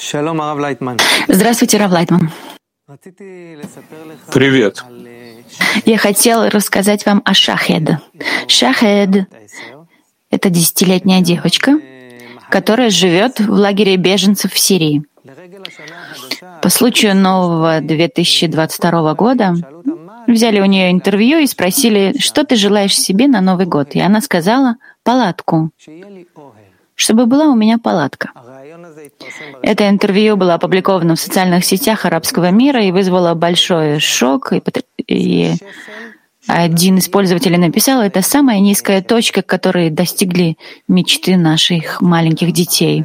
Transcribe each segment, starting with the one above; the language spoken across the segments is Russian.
Здравствуйте, Рав Лайтман. Привет. Я хотел рассказать вам о Шахед. Шахед — это 10-летняя девочка, которая живет в лагере беженцев в Сирии. По случаю нового 2022 года взяли у нее интервью и спросили, что ты желаешь себе на Новый год. И она сказала: палатку, чтобы была у меня палатка. Это интервью было опубликовано в социальных сетях арабского мира и вызвало большой шок. И один из пользователей написал: это самая низкая точка, которой достигли мечты наших маленьких детей.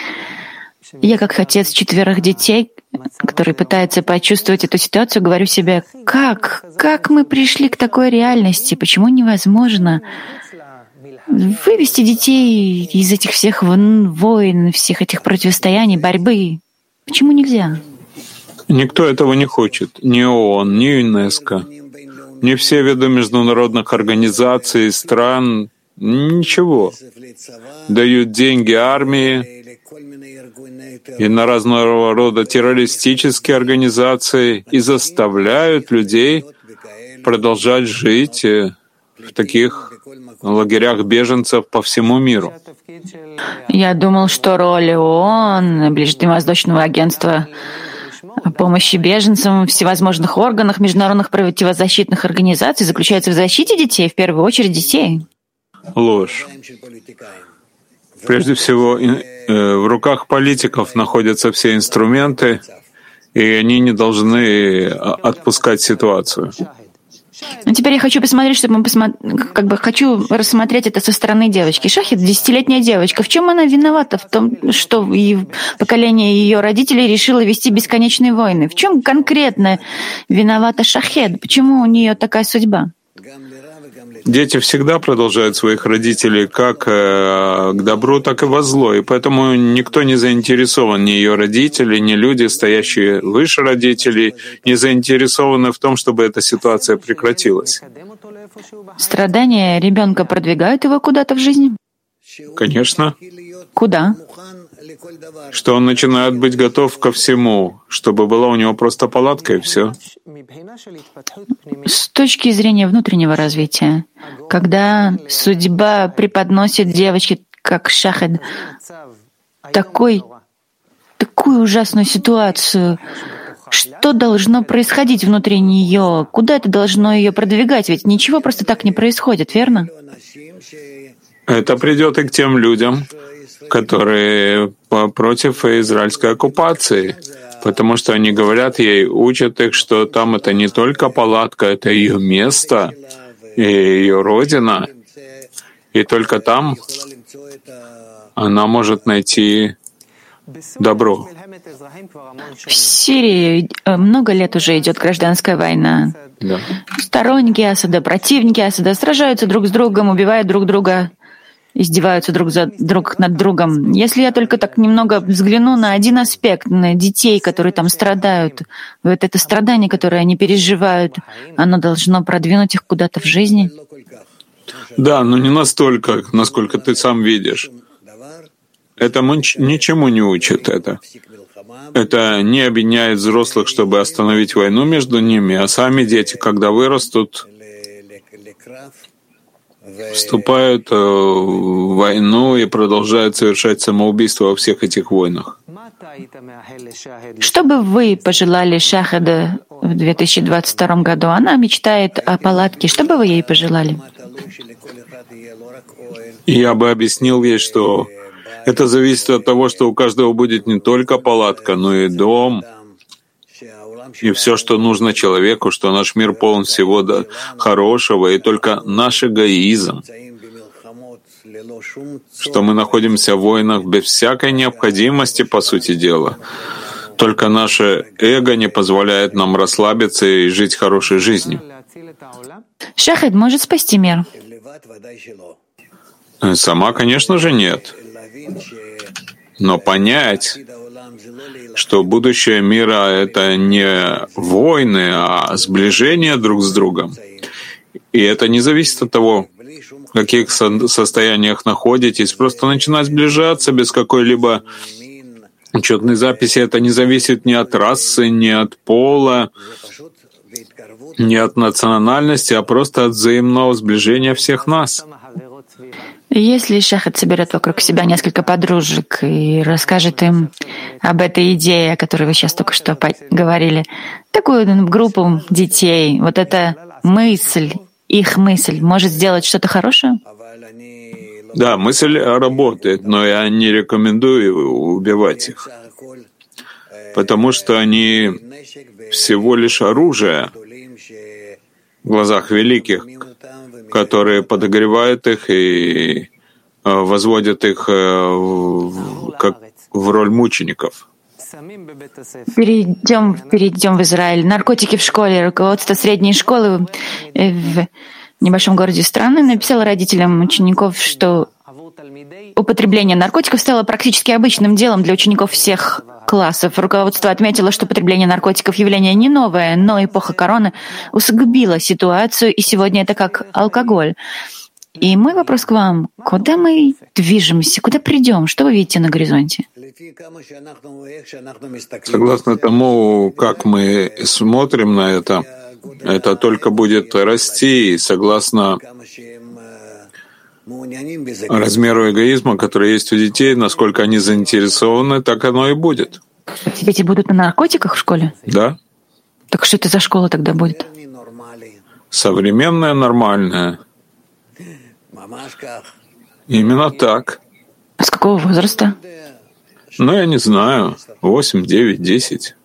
Я, как отец 4 детей, который пытается почувствовать эту ситуацию, говорю себе: как мы пришли к такой реальности? Почему невозможно вывести детей из этих всех войн, всех этих противостояний, борьбы? Почему нельзя? Никто этого не хочет. Ни ООН, ни ЮНЕСКО, ни все виды международных организаций, стран, ничего. Дают деньги армии и на разного рода террористические организации и заставляют людей продолжать жить в таких лагерях беженцев по всему миру. Я думал, что роль ООН, Ближневосточного агентства помощи беженцам, всевозможных органах, международных противозащитных организаций заключается в защите детей, в первую очередь детей. Ложь. Прежде всего, в руках политиков находятся все инструменты, и они не должны отпускать ситуацию. Но теперь я хочу посмотреть, чтобы мы хочу рассмотреть это со стороны девочки. Шахед — 10-летняя девочка. В чем она виновата? В том, что поколение ее родителей решило вести бесконечные войны. В чем конкретно виновата Шахед? Почему у нее такая судьба? Дети всегда продолжают своих родителей как к добру, так и во зло, и поэтому никто не заинтересован, ни ее родители, ни люди, стоящие выше родителей, не заинтересованы в том, чтобы эта ситуация прекратилась. Страдания ребенка продвигают его куда-то в жизни? Конечно. Куда? Что он начинает быть готов ко всему, чтобы была у него просто палатка и все. С точки зрения внутреннего развития, когда судьба преподносит девочке, как Шахед, такую ужасную ситуацию, что должно происходить внутри нее? Куда это должно ее продвигать? Ведь ничего просто так не происходит, верно? Это придет и к тем людям, которые против израильской оккупации, потому что они говорят ей, учат их, что там это не только палатка, это ее место и ее родина, и только там она может найти добро. В Сирии много лет уже идет гражданская война. Да. Сторонники Асада, противники Асада сражаются друг с другом, убивают друг друга, издеваются друг над другом. Если я только так немного взгляну на один аспект, на детей, которые там страдают, вот это страдание, которое они переживают, оно должно продвинуть их куда-то в жизни. Да, но не настолько, насколько ты сам видишь. Этому ничему не учат это. Это не объединяет взрослых, чтобы остановить войну между ними, а сами дети, когда вырастут, вступают в войну и продолжают совершать самоубийство во всех этих войнах. Что бы вы пожелали Шахеду в 2022 году? Она мечтает о палатке. Что бы вы ей пожелали? Я бы объяснил ей, что это зависит от того, что у каждого будет не только палатка, но и дом, и все, что нужно человеку, что наш мир полон всего хорошего, и только наш эгоизм, что мы находимся в войнах без всякой необходимости, по сути дела. Только наше эго не позволяет нам расслабиться и жить хорошей жизнью. Шахед может спасти мир? Сама, конечно же, нет. Но понять, что будущее мира — это не войны, а сближение друг с другом. И это не зависит от того, в каких состояниях находитесь. Просто начинать сближаться без какой-либо Учетные записи — это не зависит ни от расы, ни от пола, ни от национальности, а просто от взаимного сближения всех нас. Если шахед соберет вокруг себя несколько подружек и расскажет им об этой идее, о которой вы сейчас только что говорили, такую группу детей, вот эта мысль, их мысль, может сделать что-то хорошее? Да, мысль работает, но я не рекомендую убивать их, потому что они всего лишь оружие в глазах великих, которые подогревают их и возводят их как в роль мучеников. Перейдем в Израиль. Наркотики в школе. Руководство средней школы в небольшом городе страны написало родителям учеников, что употребление наркотиков стало практически обычным делом для учеников всех классов. Руководство отметило, что потребление наркотиков — явление не новое, но эпоха короны усугубила ситуацию, и сегодня это как алкоголь. И мой вопрос к вам: куда мы движемся, куда придем, что вы видите на горизонте? Согласно тому, как мы смотрим на это только будет расти, и согласно размеру эгоизма, который есть у детей, насколько они заинтересованы, так оно и будет. Дети будут на наркотиках в школе? Да. Так что это за школа тогда будет? Современная, нормальная. Именно так. А с какого возраста? Ну, я не знаю. 8, 9, 10.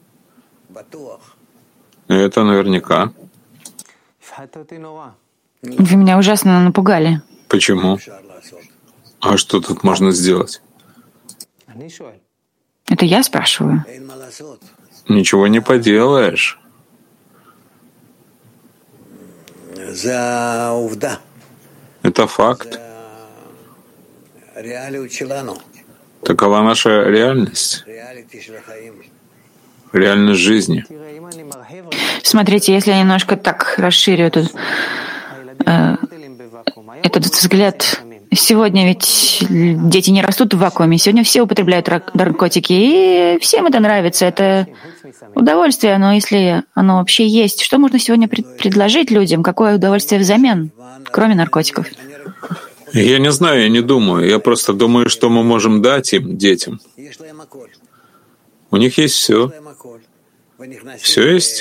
Это наверняка. Вы меня ужасно напугали. Почему? А что тут можно сделать? Это я спрашиваю. Ничего не поделаешь. Это факт. Такова наша реальность. Реальность жизни. Смотрите, если я немножко так расширю этот взгляд. Сегодня ведь дети не растут в вакууме. Сегодня все употребляют наркотики, и всем это нравится. Это удовольствие, но если оно вообще есть, что можно сегодня предложить людям? Какое удовольствие взамен, кроме наркотиков? Я не знаю, я не думаю. Я просто думаю, что мы можем дать им, детям. У них есть все. Все есть.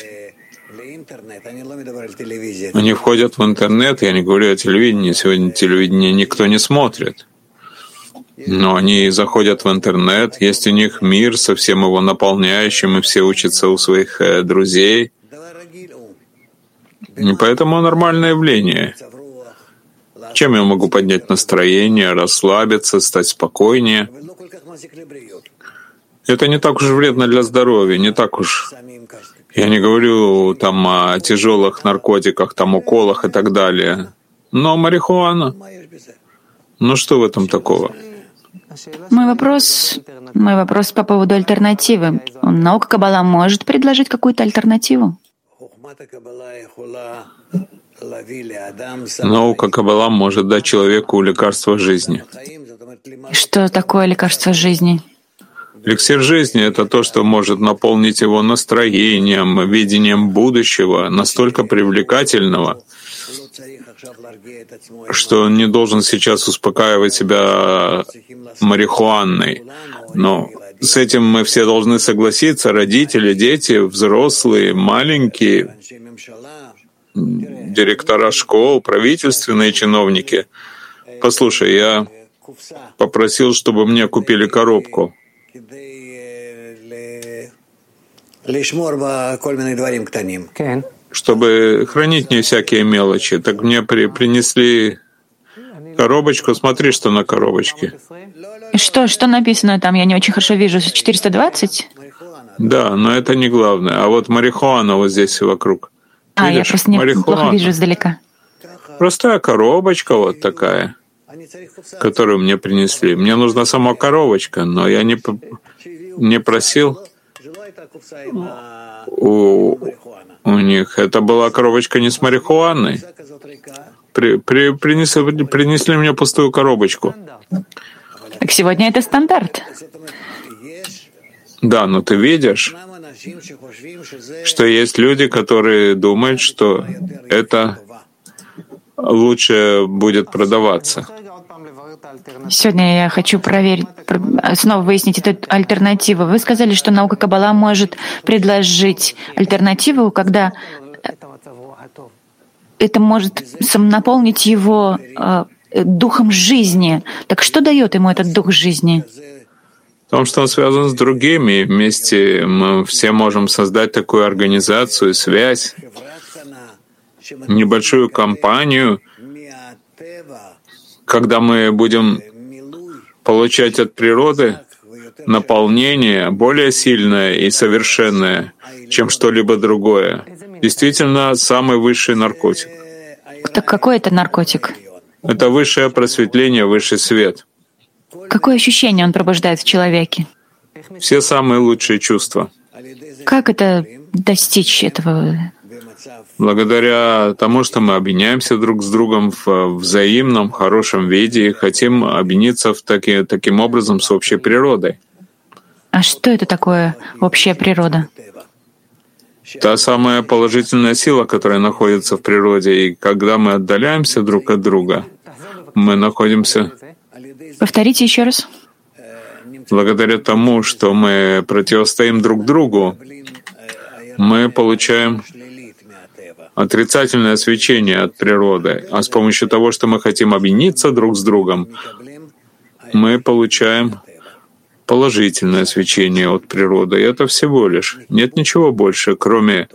Они входят в интернет, я не говорю о телевидении, сегодня телевидение никто не смотрит. Но они заходят в интернет, есть у них мир со всем его наполняющим, и все учатся у своих друзей. И поэтому нормальное явление. Чем я могу поднять настроение, расслабиться, стать спокойнее? Это не так уж вредно для здоровья, не так уж. Я не говорю там о тяжелых наркотиках, там уколах и так далее. Но марихуана. Ну что в этом такого? Мой вопрос по поводу альтернативы. Наука Каббала может предложить какую-то альтернативу? Наука Каббала может дать человеку лекарство жизни. Что такое лекарство жизни? Эликсир жизни — это то, что может наполнить его настроением, видением будущего, настолько привлекательного, что он не должен сейчас успокаивать себя марихуаной. Но с этим мы все должны согласиться: родители, дети, взрослые, маленькие, директора школ, правительственные чиновники. Послушай, я попросил, чтобы мне купили коробку, чтобы хранить не всякие мелочи. Так мне принесли коробочку. Смотри, что на коробочке. Что написано там? Я не очень хорошо вижу. 420? Да, но это не главное. А вот марихуана вот здесь вокруг. Видишь? Я просто плохо вижу издалека. Простая коробочка вот такая, которую мне принесли. Мне нужна сама коробочка, но я не просил у них. Это была коробочка не с марихуаной. Принесли мне пустую коробочку. Так сегодня это стандарт. Да, но ты видишь, что есть люди, которые думают, что это лучше будет продаваться. Сегодня я хочу снова выяснить эту альтернативу. Вы сказали, что наука Каббала может предложить альтернативу, когда это может наполнить его духом жизни. Так что дает ему этот дух жизни? В том, что он связан с другими. Вместе мы все можем создать такую организацию, связь, небольшую компанию, когда мы будем получать от природы наполнение более сильное и совершенное, чем что-либо другое. Действительно, самый высший наркотик. Так какой это наркотик? Это высшее просветление, высший свет. Какое ощущение он пробуждает в человеке? Все самые лучшие чувства. Как это достичь этого? Благодаря тому, что мы объединяемся друг с другом в взаимном, хорошем виде и хотим объединиться таким образом с общей природой. А что это такое общая природа? Та самая положительная сила, которая находится в природе, и когда мы отдаляемся друг от друга, мы находимся... Повторите еще раз. Благодаря тому, что мы противостоим друг другу, мы получаем отрицательное свечение от природы. А с помощью того, что мы хотим объединиться друг с другом, мы получаем положительное свечение от природы. И это всего лишь. Нет ничего больше, кроме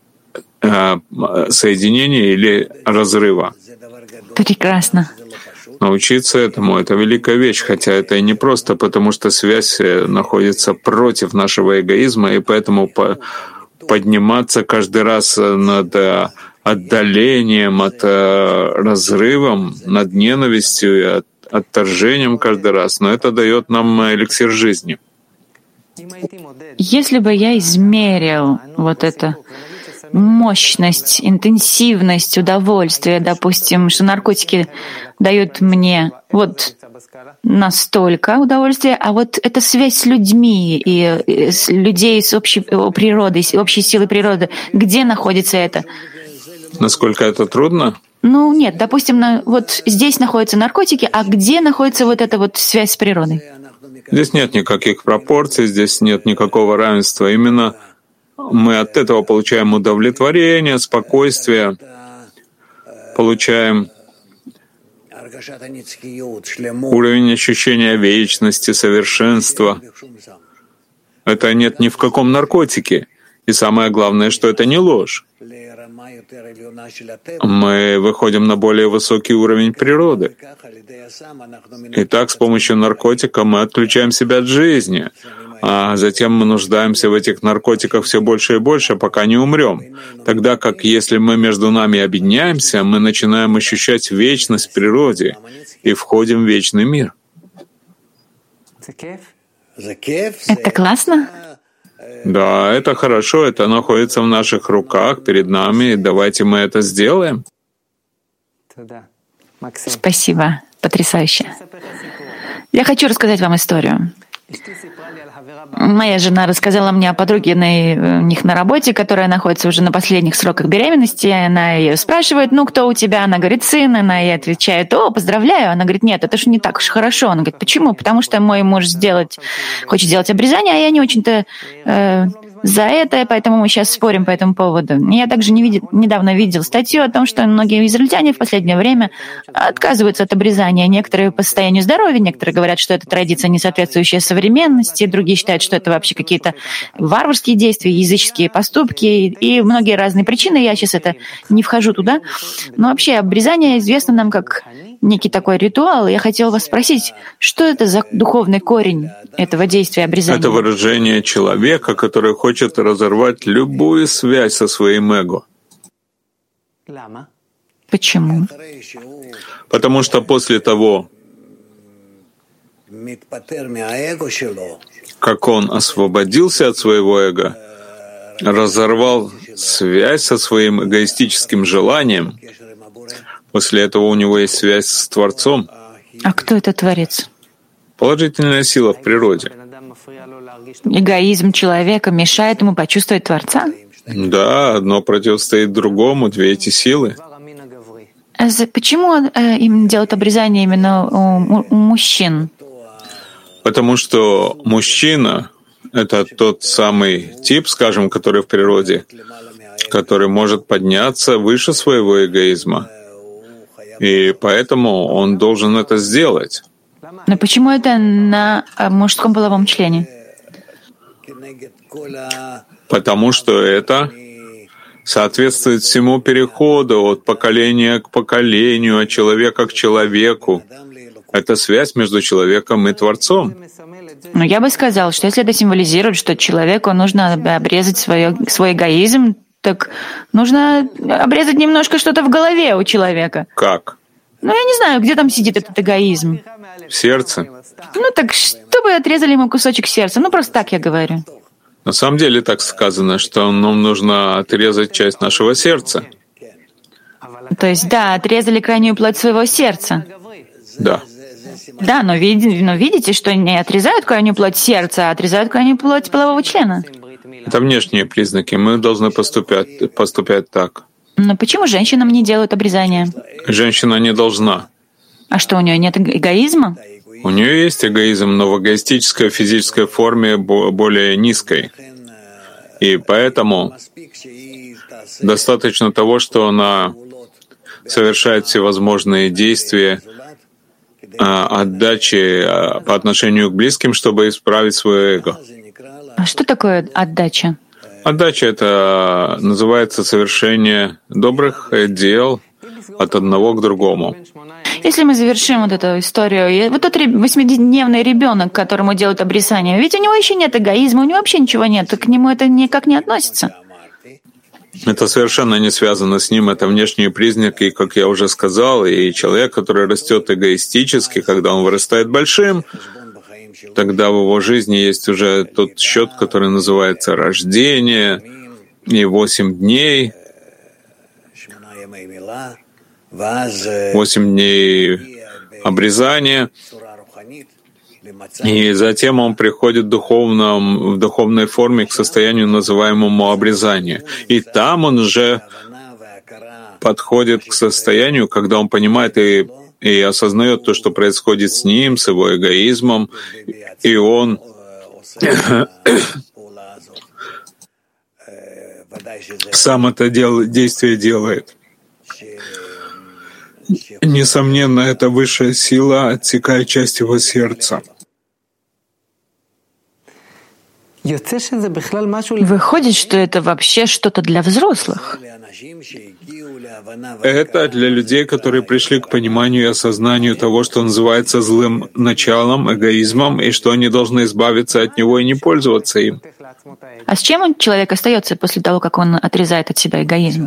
соединения или разрыва. Прекрасно. Научиться этому — это великая вещь, хотя это и не просто, потому что связь находится против нашего эгоизма, и поэтому подниматься каждый раз над отдалением, от разрывом, над ненавистью и отторжением каждый раз, но это дает нам эликсир жизни. Если бы я измерил вот это мощность, интенсивность удовольствия, допустим, что наркотики дают мне вот настолько удовольствия, а вот эта связь с людьми и с людей с общей природой, с общей силой природы, где находится это? Насколько это трудно? Ну нет, допустим, вот здесь находятся наркотики, а где находится вот эта вот связь с природой? Здесь нет никаких пропорций, здесь нет никакого равенства. Именно мы от этого получаем удовлетворение, спокойствие, получаем уровень ощущения вечности, совершенства. Это нет ни в каком наркотике. И самое главное, что это не ложь. Мы выходим на более высокий уровень природы. И так с помощью наркотика мы отключаем себя от жизни, а затем мы нуждаемся в этих наркотиках все больше и больше, пока не умрем. Тогда как если мы между нами объединяемся, мы начинаем ощущать вечность в природе и входим в вечный мир. Это классно? Да, это хорошо, это находится в наших руках, перед нами, и давайте мы это сделаем. Спасибо, потрясающе. Я хочу рассказать вам историю. Моя жена рассказала мне о подруге у них на работе, которая находится уже на последних сроках беременности. Она ее спрашивает, ну, кто у тебя? Она говорит, сын. Она ей отвечает, о, поздравляю. Она говорит, нет, это же не так уж хорошо. Она говорит, почему? Потому что мой муж хочет сделать обрезание, а я не очень-то за это, поэтому мы сейчас спорим по этому поводу. Я также недавно видел статью о том, что многие израильтяне в последнее время отказываются от обрезания. Некоторые по состоянию здоровья, некоторые говорят, что это традиция, не соответствующая современности, другие считают, что это вообще какие-то варварские действия, языческие поступки и многие разные причины. Я сейчас это не вхожу туда. Но вообще обрезание известно нам как некий такой ритуал. Я хотела вас спросить, что это за духовный корень этого действия обрезания? Это выражение человека, который хочет разорвать любую связь со своим эго. Почему? Потому что после того, как он освободился от своего эго, разорвал связь со своим эгоистическим желанием, после этого у него есть связь с Творцом. А кто это Творец? Положительная сила в природе. эгоизм человека мешает ему почувствовать Творца? Да, одно противостоит другому, две эти силы. Почему им делают обрезание именно у мужчин? Потому что мужчина — это тот самый тип, скажем, который в природе, который может подняться выше своего эгоизма. И поэтому он должен это сделать. Но почему это на мужском половом члене? Потому что это соответствует всему переходу от поколения к поколению, от человека к человеку. Это связь между человеком и Творцом. Но я бы сказал, что если это символизирует, что человеку нужно обрезать свой эгоизм, так нужно обрезать немножко что-то в голове у человека. Как? Ну, я не знаю, где там сидит этот эгоизм. В сердце. Ну, так чтобы отрезали ему кусочек сердца. Ну, просто так я говорю. На самом деле так сказано, что нам нужно отрезать часть нашего сердца. То есть, да, отрезали крайнюю плоть своего сердца. Да. Да, но видите, что не отрезают крайнюю плоть сердца, а отрезают крайнюю плоть полового члена. Это внешние признаки. Мы должны поступать так. Но почему женщинам не делают обрезание? Женщина не должна. А что, у нее нет эгоизма? У нее есть эгоизм, но в эгоистической физической форме более низкой. И поэтому достаточно того, что она совершает всевозможные действия отдачи по отношению к близким, чтобы исправить свое эго. А что такое отдача? Отдача — это называется совершение добрых дел от одного к другому. Если мы завершим вот эту историю, вот тот 8-дневный ребенок, которому делают обрезание, ведь у него еще нет эгоизма, у него вообще ничего нет, к нему это никак не относится. Это совершенно не связано с ним, это внешние признаки, как я уже сказал, и человек, который растет эгоистически, когда он вырастает большим, тогда в его жизни есть уже тот счет, который называется рождение, и 8 дней, 8 дней обрезания, и затем он приходит в духовной форме к состоянию, называемому обрезание. И там он уже подходит к состоянию, когда он понимает и осознает то, что происходит с ним, с его эгоизмом, и он сам это действие делает. Несомненно, эта высшая сила отсекает часть его сердца. Выходит, что это вообще что-то для взрослых. Это для людей, которые пришли к пониманию и осознанию того, что называется злым началом, эгоизмом, и что они должны избавиться от него и не пользоваться им. А с чем человек остается после того, как он отрезает от себя эгоизм?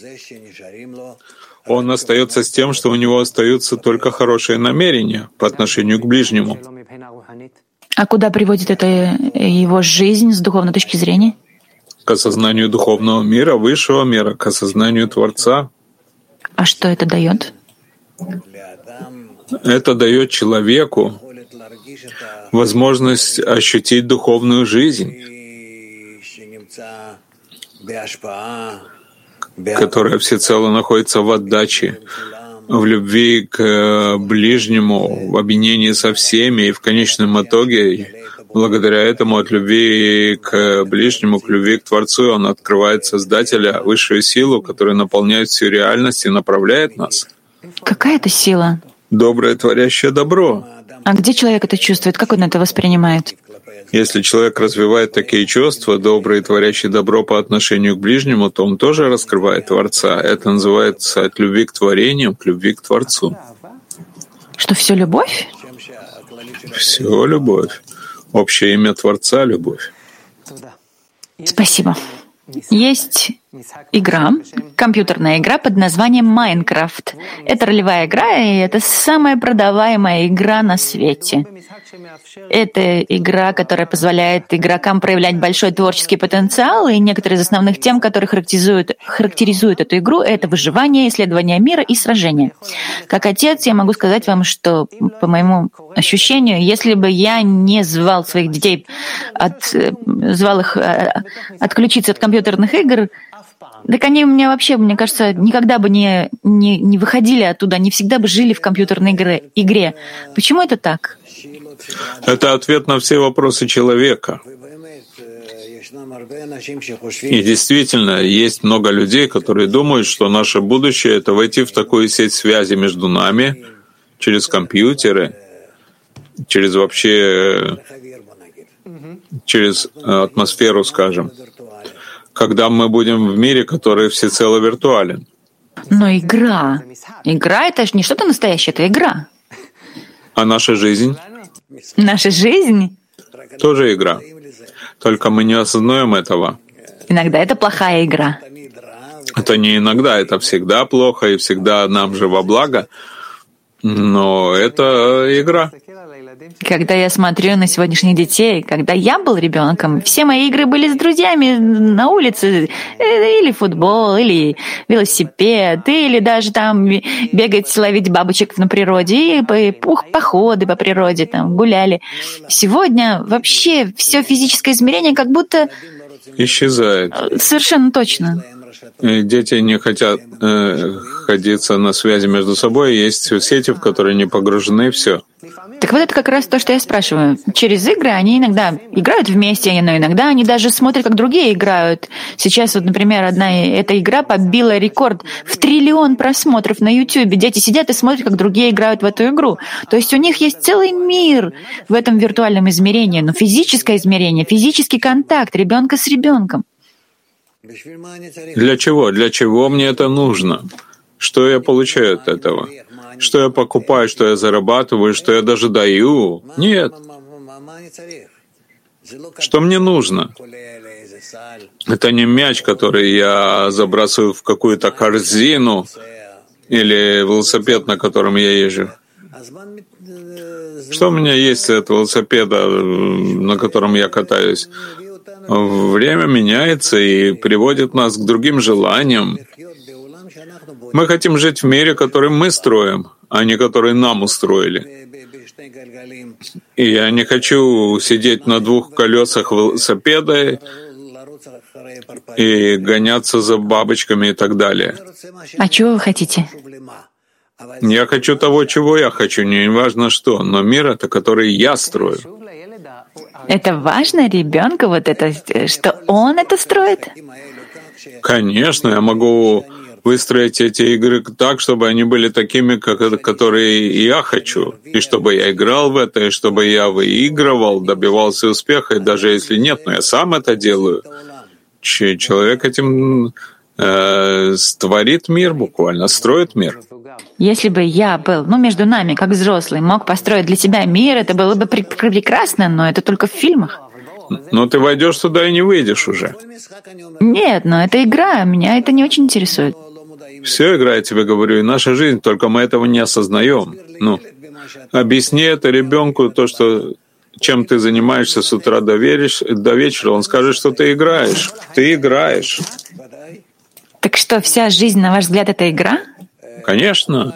Он остается с тем, что у него остаются только хорошие намерения по отношению к ближнему. А куда приводит это его жизнь с духовной точки зрения? К осознанию духовного мира, высшего мира, к осознанию Творца. А что это дает? Это дает человеку возможность ощутить духовную жизнь, которая всецело находится в отдаче, в любви к ближнему, в объединении со всеми, и в конечном итоге, благодаря этому, от любви к ближнему, к любви к Творцу, он открывает Создателя, высшую силу, которая наполняет всю реальность и направляет нас. Какая это сила? Доброе, творящее добро. А где человек это чувствует? Как он это воспринимает? Если человек развивает такие чувства, добрые, творящие добро по отношению к ближнему, то он тоже раскрывает Творца. Это называется от любви к творению, к любви к Творцу. Что все любовь? Все любовь. Общее имя Творца — любовь. Спасибо. Есть игра, компьютерная игра под названием Майнкрафт. Это ролевая игра, и это самая продаваемая игра на свете. Это игра, которая позволяет игрокам проявлять большой творческий потенциал, и некоторые из основных тем, которые характеризуют эту игру, это выживание, исследование мира и сражение. Как отец, я могу сказать вам, что, по моему ощущению, если бы я не звал своих детей, звал их отключиться от компьютерных игр, так они у меня вообще, мне кажется, никогда бы не выходили оттуда, они всегда бы жили в компьютерной игре. Почему это так? Это ответ на все вопросы человека. И действительно, есть много людей, которые думают, что наше будущее — это войти в такую сеть связи между нами, через компьютеры, через атмосферу, скажем, когда мы будем в мире, который всецело виртуален. Но игра — это же не что-то настоящее, это игра. А наша жизнь? Наша жизнь? Тоже игра. Только мы не осознаем этого. Иногда это плохая игра. Это не иногда, это всегда плохо и всегда нам же во благо. Но это игра. Когда я смотрю на сегодняшних детей, когда я был ребенком, все мои игры были с друзьями на улице, или футбол, или велосипед, или даже там бегать, ловить бабочек на природе, и походы по природе, там гуляли. Сегодня вообще все физическое измерение как будто исчезает. Совершенно точно. Дети не хотят находиться на связи между собой, есть сети, в которые они погружены, все. Так вот это как раз то, что я спрашиваю. Через игры они иногда играют вместе, но иногда они даже смотрят, как другие играют. Сейчас вот, например, эта игра побила рекорд в 1 триллион просмотров на YouTube. Дети сидят и смотрят, как другие играют в эту игру. То есть у них есть целый мир в этом виртуальном измерении, но физическое измерение, физический контакт ребенка с ребенком. Для чего? Для чего мне это нужно? Что я получаю от этого? Что я покупаю, что я зарабатываю, что я даже даю? Нет. Что мне нужно? Это не мяч, который я забрасываю в какую-то корзину или велосипед, на котором я езжу. Что у меня есть от велосипеда, на котором я катаюсь? Время меняется и приводит нас к другим желаниям. Мы хотим жить в мире, который мы строим, а не который нам устроили. И я не хочу сидеть на 2 колесах велосипеда и гоняться за бабочками и так далее. А чего вы хотите? Я хочу того, чего я хочу, не важно что, но мир — это который я строю. Это важно ребенку, вот это, что он это строит? Конечно, я могу выстроить эти игры так, чтобы они были такими, которые я хочу, и чтобы я играл в это, и чтобы я выигрывал, добивался успеха, и даже если нет, но я сам это делаю. Человек этим творит мир буквально, строит мир. Если бы я был, между нами, как взрослый, мог построить для себя мир, это было бы прекрасно, но это только в фильмах. Но ты войдешь туда и не выйдешь уже. Нет, но это игра, меня это не очень интересует. Все игра, я тебе говорю, и наша жизнь, только мы этого не осознаем. Объясни это ребенку, то, что чем ты занимаешься с утра до вечера, он скажет, что ты играешь. Ты играешь. Так что, вся жизнь, на ваш взгляд, это игра? Конечно.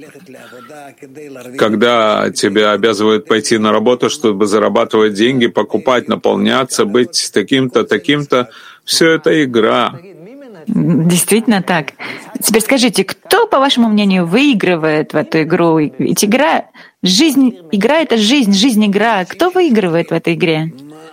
Когда тебя обязывают пойти на работу, чтобы зарабатывать деньги, покупать, наполняться, быть таким-то, таким-то, все это игра. Действительно так. Теперь скажите, кто, по вашему мнению, выигрывает в эту игру? Ведь игра — это жизнь — игра. Кто выигрывает в этой игре?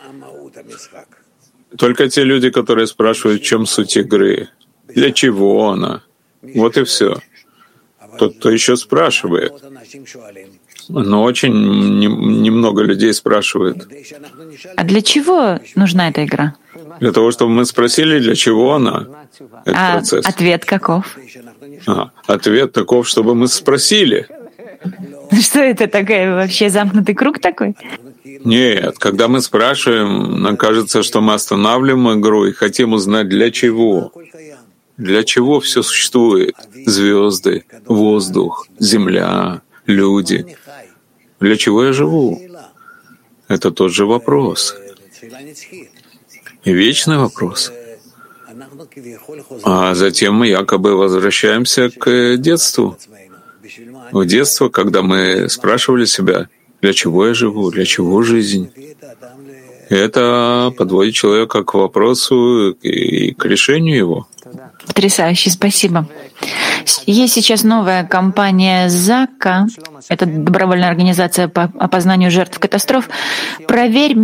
Только те люди, которые спрашивают, в чем суть игры, для чего она. Вот и все. Тот, кто еще спрашивает. Но очень немного людей спрашивает. А для чего нужна эта игра? Для того, чтобы мы спросили, для чего она, этот процесс. Ответ каков? Ответ таков, чтобы мы спросили. Что это такое? Вообще замкнутый круг такой? Нет, когда мы спрашиваем, нам кажется, что мы останавливаем игру и хотим узнать, для чего. Для чего все существует? Звезды, воздух, земля, люди. Для чего я живу? Это тот же вопрос. И вечный вопрос. А затем мы якобы возвращаемся к детству. В детство, когда мы спрашивали себя, для чего я живу, для чего жизнь. И это подводит человека к вопросу и к решению его. Потрясающе, спасибо. Есть сейчас новая кампания ЗАКа, это добровольная организация по опознанию жертв катастроф. Проверь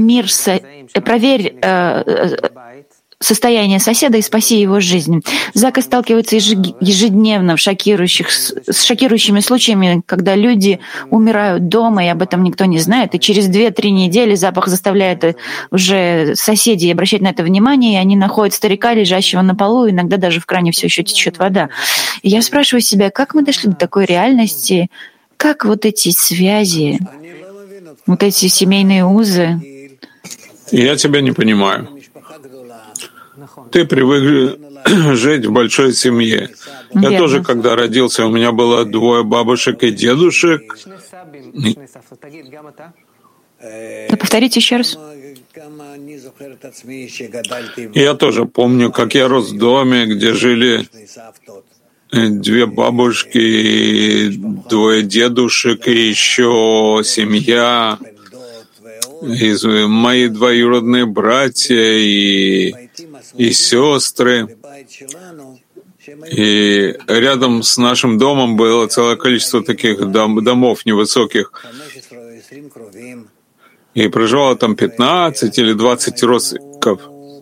состояние соседа и спаси его жизнь. ЗАКа сталкивается ежедневно с шокирующими случаями, когда люди умирают дома, и об этом никто не знает. И через 2-3 недели запах заставляет уже соседей обращать на это внимание, и они находят старика, лежащего на полу, иногда даже в кране все еще течет вода. И я спрашиваю себя, как мы дошли до такой реальности, как вот эти связи, вот эти семейные узы. Я тебя не понимаю. Ты привык жить в большой семье. Верно. Я тоже, когда родился, у меня было 2 бабушек и дедушек. Повторите еще раз. Я тоже помню, как я рос в доме, где жили 2 бабушки, 2 дедушек и еще семья, и мои двоюродные братья и сестры. И рядом с нашим домом было целое количество таких домов невысоких. И проживало там 15 или 20 родственников.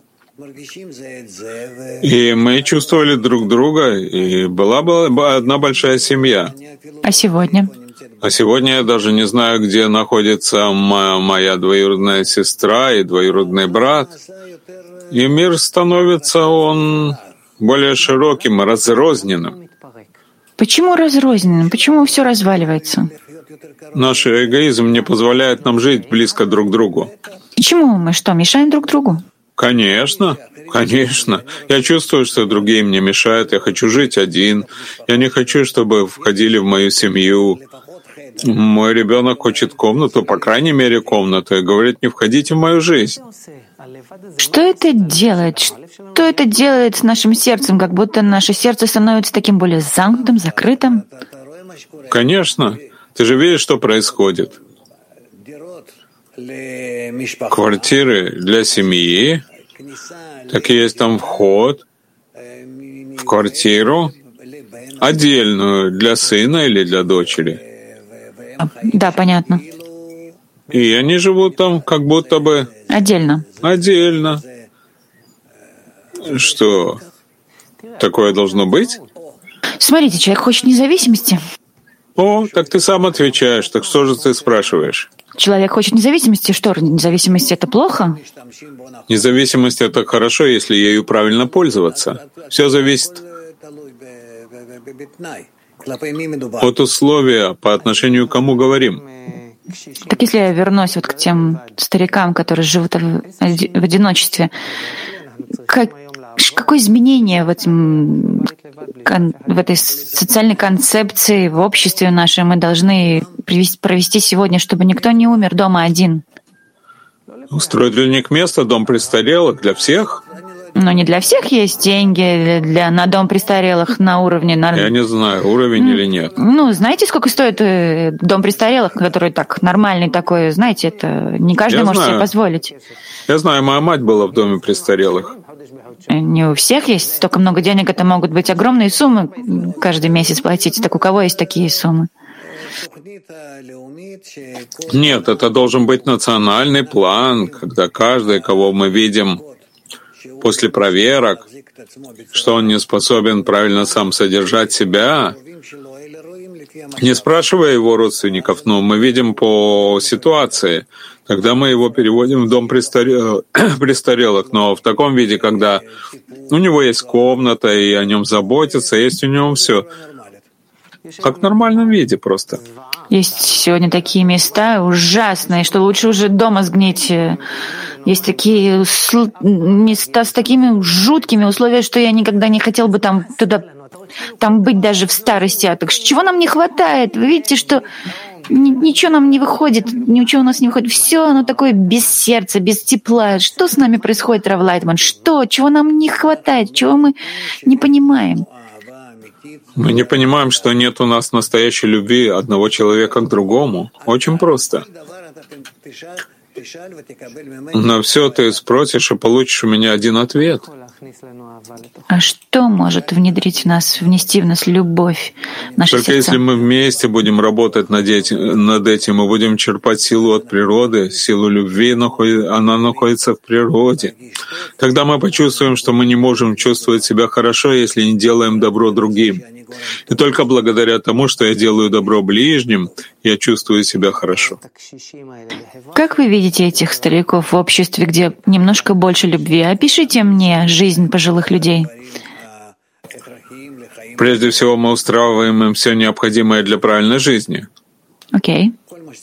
И мы чувствовали друг друга, и была одна большая семья. А сегодня? А сегодня я даже не знаю, где находится моя двоюродная сестра и двоюродный брат. И мир становится, он более широким, разрозненным. Почему разрозненным? Почему все разваливается? Наш эгоизм не позволяет нам жить близко друг к другу. Почему мы что, мешаем друг другу? Конечно, конечно. Я чувствую, что другие мне мешают. Я хочу жить один. Я не хочу, чтобы входили в мою семью. Мой ребенок хочет комнату, по крайней мере, комнату, и говорит, не входите в мою жизнь. Что это делает? Что это делает с нашим сердцем? Как будто наше сердце становится таким более замкнутым, закрытым? Конечно. Ты же видишь, что происходит. Квартиры для семьи, так и есть там вход в квартиру, отдельную для сына или для дочери. Да, понятно. И они живут там как будто бы Отдельно. Отдельно. Что? Такое должно быть? Смотрите, человек хочет независимости. О, так ты сам отвечаешь. Так что же ты спрашиваешь? Человек хочет независимости. Что, независимость — это плохо? Независимость — это хорошо, если ею правильно пользоваться. Все зависит от условия, по отношению к кому говорим. Так если я вернусь вот к тем старикам, которые живут в одиночестве, какое изменение в этой социальной концепции, в обществе нашем мы должны провести сегодня, чтобы никто не умер дома один? Устроить для них место, дом престарелых, для всех? Но не для всех есть деньги на дом престарелых на уровне... Я не знаю, уровень или нет. Знаете, сколько стоит дом престарелых, который так нормальный такой, знаете, это не каждый может себе позволить. Я знаю, моя мать была в доме престарелых. Не у всех есть столько много денег, это могут быть огромные суммы каждый месяц платить. Так у кого есть такие суммы? Нет, это должен быть национальный план, когда каждый, кого мы видим после проверок, что он не способен правильно сам содержать себя, не спрашивая его родственников, но мы видим по ситуации, тогда мы его переводим в дом престарелых, но в таком виде, когда у него есть комната, и о нем заботятся, есть у него все. Как в нормальном виде просто. Есть сегодня такие места ужасные, что лучше уже дома сгнить. Есть такие места с такими жуткими условиями, что я никогда не хотел бы там быть даже в старости. А так чего нам не хватает? Вы видите, что ничего нам не выходит, ничего у нас не выходит. Все оно такое без сердца, без тепла. Что с нами происходит, Рав Лайтман? Чего нам не хватает? Чего мы не понимаем? Мы не понимаем, что нет у нас настоящей любви одного человека к другому. Очень просто. На все ты спросишь и получишь у меня один ответ. А что может внести в нас любовь? Только если мы вместе будем работать над этим, мы будем черпать силу от природы, силу любви, она находится в природе. Тогда мы почувствуем, что мы не можем чувствовать себя хорошо, если не делаем добро другим. И только благодаря тому, что я делаю добро ближним, я чувствую себя хорошо. Как вы видите этих стариков в обществе, где немножко больше любви? Опишите мне жизнь пожилых людей. Прежде всего, мы устраиваем им все необходимое для правильной жизни. Окей.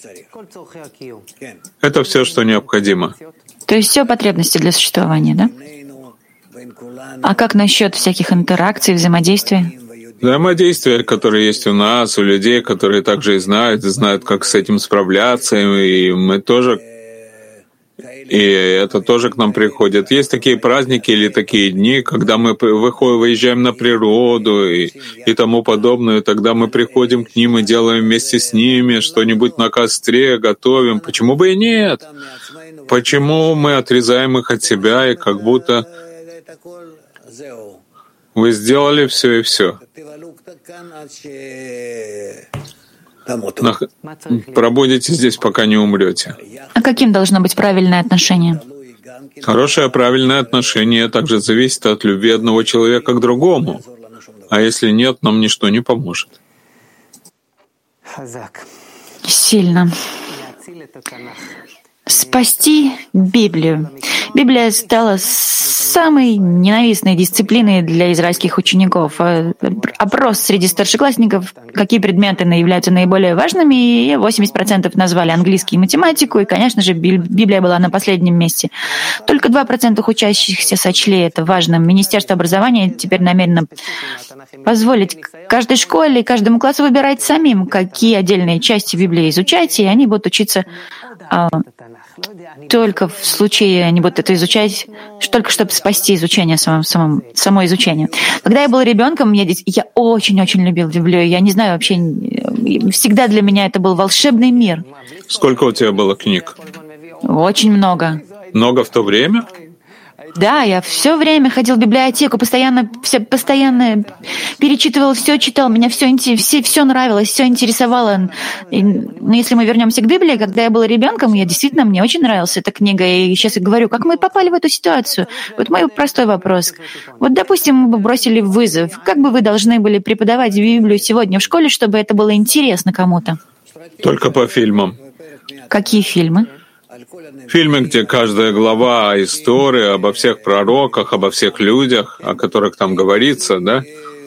Это все, что необходимо. То есть все потребности для существования, да? А как насчет всяких интеракций, взаимодействия? Взаимодействия, которые есть у нас, у людей, которые также и знают, как с этим справляться, и мы тоже, и это тоже к нам приходит. Есть такие праздники или такие дни, когда мы выезжаем на природу и тому подобное, тогда мы приходим к ним и делаем вместе с ними что-нибудь на костре, готовим. Почему бы и нет? Почему мы отрезаем их от себя, и как будто вы сделали все и все? Пробудете здесь, пока не умрете. А каким должно быть правильное отношение? Хорошее правильное отношение также зависит от любви одного человека к другому. А если нет, нам ничто не поможет. Сильно. Спасти Библию. Библия стала самой ненавистной дисциплиной для израильских учеников. Опрос среди старшеклассников, какие предметы являются наиболее важными, и 80% назвали английский и математику, и, конечно же, Библия была на последнем месте. Только 2% учащихся сочли это важным. Министерство образования теперь намерено позволить каждой школе и каждому классу выбирать самим, какие отдельные части Библии изучать, и они будут учиться только в случае, они будут это изучать, только чтобы спасти изучение, само изучение. Когда я был ребенком, я очень-очень любил Библию. Я не знаю, вообще, всегда для меня это был волшебный мир. Сколько у тебя было книг? Очень много. Много в то время? Да, я все время ходил в библиотеку, постоянно перечитывал, все читал, меня все нравилось, все интересовало. Но если мы вернемся к Библии, когда я был ребенком, мне очень нравилась эта книга. И сейчас я говорю, как мы попали в эту ситуацию? Вот мой простой вопрос. Вот, допустим, мы бы бросили вызов. Как бы вы должны были преподавать Библию сегодня в школе, чтобы это было интересно кому-то? Только по фильмам. Какие фильмы? Фильмы, где каждая глава история обо всех пророках, обо всех людях, о которых там говорится, да?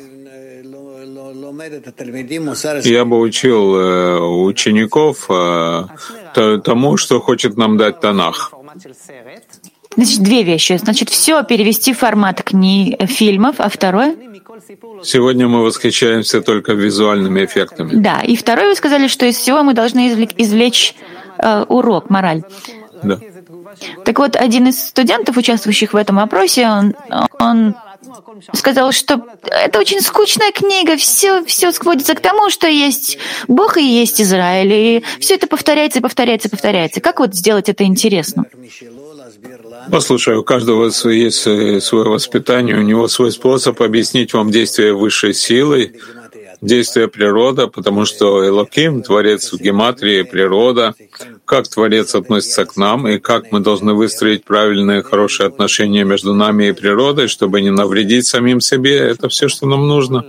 Я бы учил учеников тому, что хочет нам дать Танах. Значит, две вещи. Значит, все перевести в формат фильмов, а второе? Сегодня мы восхищаемся только визуальными эффектами. Да, и второе, вы сказали, что из всего мы должны извлечь урок, мораль. Да. Так вот, один из студентов, участвующих в этом опросе, он сказал, что это очень скучная книга, все сводится к тому, что есть Бог и есть Израиль, и все это повторяется и повторяется и повторяется. Как вот сделать это интересно? Послушай, у каждого есть свое воспитание, у него свой способ объяснить вам действие высшей силы, действие природы, потому что Элоким, Творец в гематрии, природа, как Творец относится к нам, и как мы должны выстроить правильные, хорошие отношения между нами и природой, чтобы не навредить самим себе, это все, что нам нужно.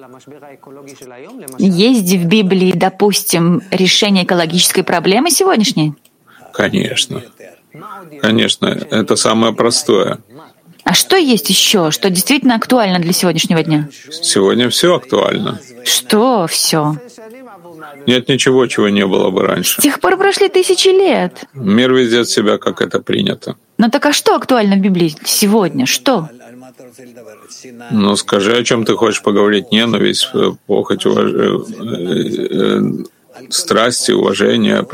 Есть в Библии, допустим, решение экологической проблемы сегодняшней? Конечно. Конечно, это самое простое. А что есть еще, что действительно актуально для сегодняшнего дня? Сегодня все актуально. Что все? Нет ничего, чего не было бы раньше. С тех пор прошли 1000 лет. Мир ведет себя, как это принято. Но так а что актуально в Библии сегодня? Что? Ну, скажи, о чем ты хочешь поговорить. Ненависть, похоть, страсти, уважение,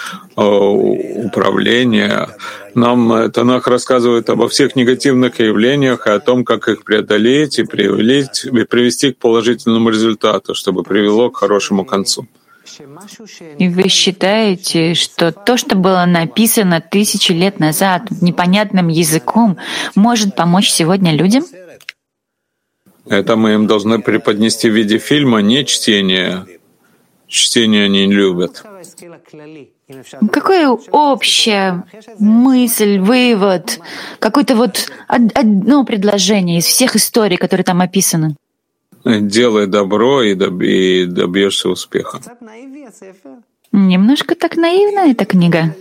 управление. Нам Танах рассказывает обо всех негативных явлениях и о том, как их преодолеть и привести к положительному результату, чтобы привело к хорошему концу. И вы считаете, что то, что было написано 1000 лет назад непонятным языком, может помочь сегодня людям? Это мы им должны преподнести в виде фильма, не чтения. Чтение они не любят. Какая общая мысль, вывод, какое-то вот одно предложение из всех историй, которые там описаны? Делай добро и добьешься успеха. Немножко так наивна эта книга.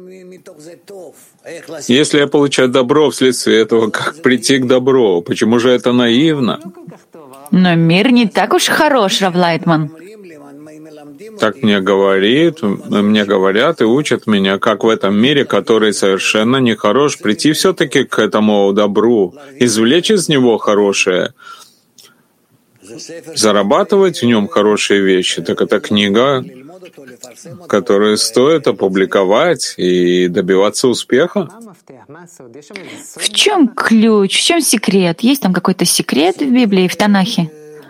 Если я получаю добро вследствие этого, как прийти к добру? Почему же это наивно? Но мир не так уж хорош, Рав Лайтман. Так мне говорят и учат меня, как в этом мире, который совершенно нехорош, прийти все-таки к этому добру, извлечь из него хорошее, зарабатывать в нем хорошие вещи. Так это книга, которую стоит опубликовать и добиваться успеха. В чем ключ, в чем секрет? Есть там какой-то секрет в Библии, в Танахе?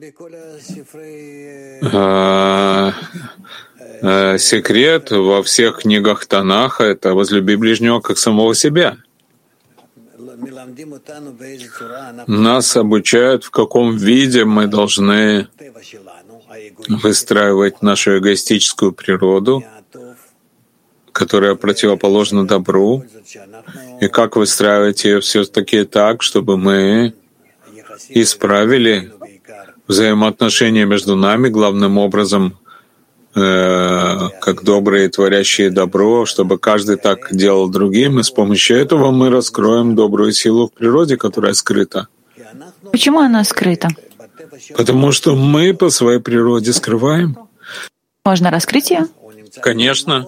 Секрет во всех книгах Танаха — это возлюби ближнего как самого себя. Нас обучают, в каком виде мы должны выстраивать нашу эгоистическую природу, которая противоположна добру, и как выстраивать ее все-таки так, чтобы мы исправили взаимоотношения между нами, главным образом, как добрые, творящие добро, чтобы каждый так делал другим, и с помощью этого мы раскроем добрую силу в природе, которая скрыта. Почему она скрыта? Потому что мы по своей природе скрываем. Можно раскрыть ее? Конечно.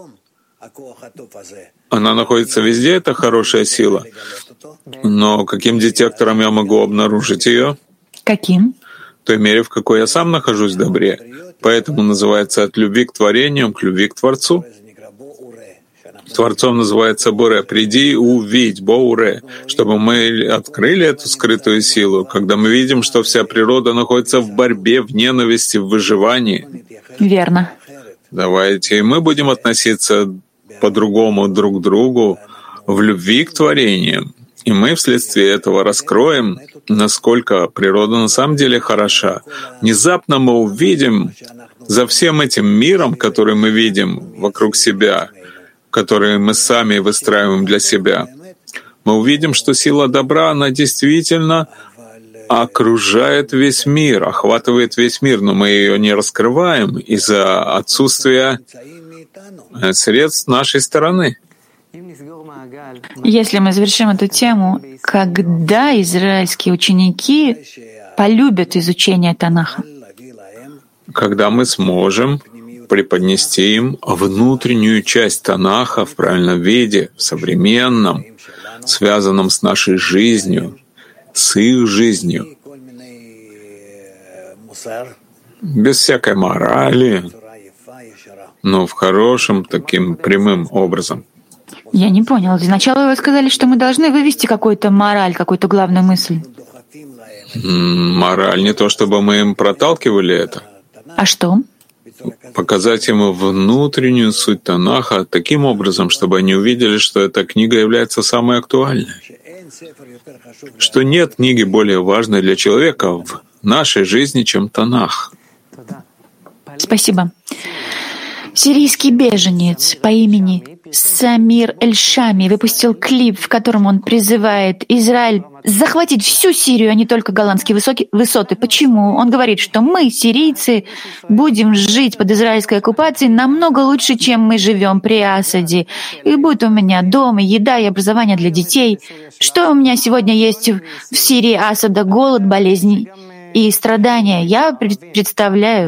Она находится везде, это хорошая сила. Но каким детектором я могу обнаружить ее? Каким? В той мере, в какой я сам нахожусь в добре. Поэтому называется от любви к творениям к любви к Творцу. Творцом называется Боре. Приди и увидь, Боуре, чтобы мы открыли эту скрытую силу, когда мы видим, что вся природа находится в борьбе, в ненависти, в выживании. Верно. Давайте и мы будем относиться по-другому друг к другу, в любви к творениям. И мы вследствие этого раскроем, насколько природа на самом деле хороша. Внезапно мы увидим за всем этим миром, который мы видим вокруг себя, который мы сами выстраиваем для себя, мы увидим, что сила добра, она действительно окружает весь мир, охватывает весь мир, но мы ее не раскрываем из-за отсутствия средств нашей стороны. Если мы завершим эту тему, когда израильские ученики полюбят изучение Танаха? Когда мы сможем преподнести им внутреннюю часть Танаха в правильном виде, в современном, связанном с нашей жизнью, с их жизнью, без всякой морали, но в хорошем, таким прямым образом. Я не понял. Сначала вы сказали, что мы должны вывести какую-то мораль, какую-то главную мысль. Мораль не то, чтобы мы им проталкивали это. А что? Показать им внутреннюю суть Танаха таким образом, чтобы они увидели, что эта книга является самой актуальной. Что нет книги более важной для человека в нашей жизни, чем Танах. Спасибо. Сирийский беженец по имени Самир Эль-Шами выпустил клип, в котором он призывает Израиль захватить всю Сирию, а не только голландские высоты. Почему? Он говорит, что мы, сирийцы, будем жить под израильской оккупацией намного лучше, чем мы живем при Асаде. И будет у меня дом, и еда, и образование для детей. Что у меня сегодня есть в Сирии Асада? Голод, болезни и страдания. Я представляю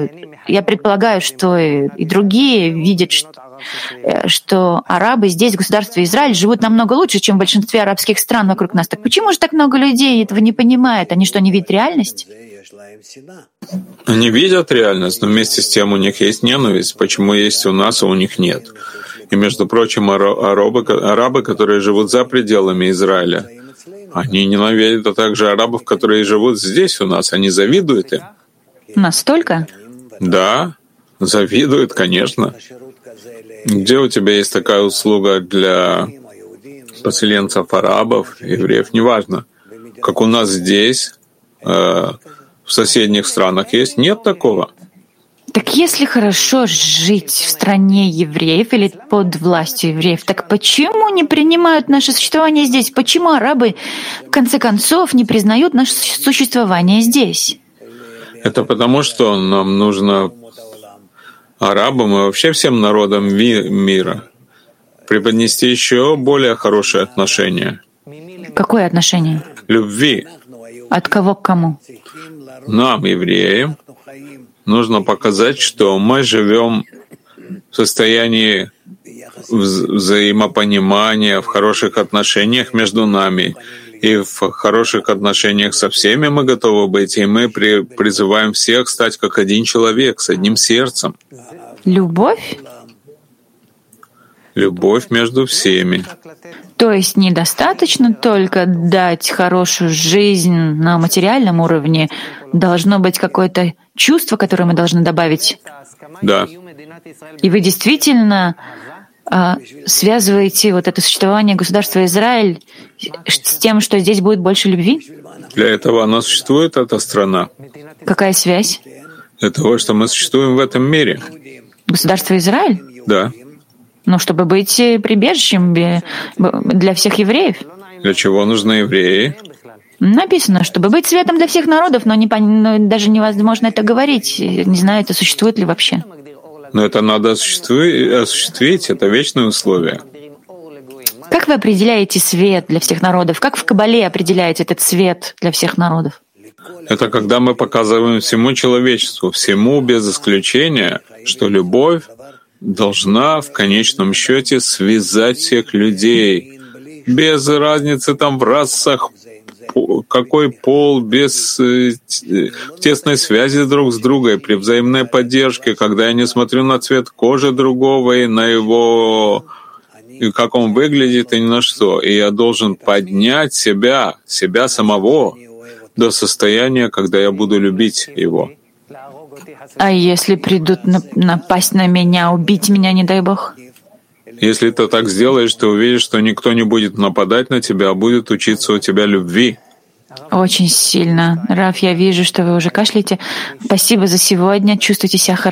я предполагаю, что и другие видят, что арабы здесь, в государстве Израиль, живут намного лучше, чем в большинстве арабских стран вокруг нас. Так почему же так много людей этого не понимают? Они что, не видят реальность? Они видят реальность, но вместе с тем у них есть ненависть. Почему есть у нас, а у них нет? И, между прочим, арабы, которые живут за пределами Израиля, они ненавидят, а также арабов, которые живут здесь у нас. Они завидуют им. Настолько? Да, завидуют, конечно. Где у тебя есть такая услуга для поселенцев арабов, евреев, неважно, как у нас здесь, в соседних странах есть? Нет такого. Так если хорошо жить в стране евреев или под властью евреев, так почему не принимают наше существование здесь? Почему арабы, в конце концов, не признают наше существование здесь? Это потому, что нам нужно арабам и вообще всем народам мира преподнести еще более хорошее отношение. Какое отношение? Любви. От кого к кому? Нам, евреям, нужно показать, что мы живем в состоянии взаимопонимания, в хороших отношениях между нами. И в хороших отношениях со всеми мы готовы быть, и мы призываем всех стать как один человек, с одним сердцем. Любовь? Любовь между всеми. То есть недостаточно только дать хорошую жизнь на материальном уровне, должно быть какое-то чувство, которое мы должны добавить. Да. И вы действительно связываете вот это существование государства Израиль с тем, что здесь будет больше любви? Для этого она существует, эта страна. Какая связь? Для того, что мы существуем в этом мире. Государство Израиль? Да. Ну, чтобы быть прибежищем для всех евреев. Для чего нужны евреи? Написано, чтобы быть светом для всех народов, но даже невозможно это говорить. Не знаю, это существует ли вообще. Но это надо осуществить, это вечное условие. Как вы определяете свет для всех народов? Как в Кабале определяете этот свет для всех народов? Это когда мы показываем всему человечеству, всему без исключения, что любовь должна в конечном счете связать всех людей, без разницы там в расах, какой пол, без тесной связи друг с другом, при взаимной поддержке, когда я не смотрю на цвет кожи другого и на его, и как он выглядит, и ни на что. И я должен поднять себя самого до состояния, когда я буду любить его. А если придут напасть на меня, убить меня, не дай Бог? Если ты так сделаешь, ты увидишь, что никто не будет нападать на тебя, а будет учиться у тебя любви. Очень сильно. Раф, я вижу, что вы уже кашляете. Спасибо за сегодня. Чувствуйте себя хорошо.